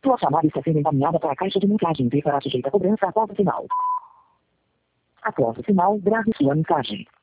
Sua chamada está sendo encaminhada para a caixa de mensagens e será sujeita a cobrança após o sinal. Após o sinal, grave sua mensagem.